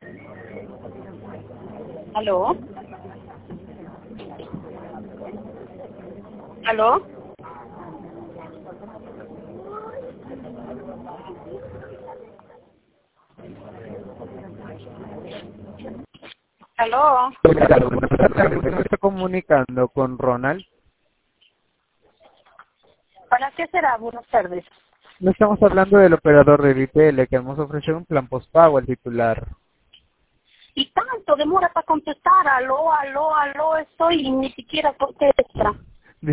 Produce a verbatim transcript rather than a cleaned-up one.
¿Aló? ¿Aló? ¿Aló? Me estoy comunicando con Ronald. ¿Para qué será? Buenas tardes. No estamos hablando del operador de Vitel, que hemos ofrecido un plan postpago al titular. Y tanto demora para contestar. Aló, aló, aló, estoy y ni siquiera contesta.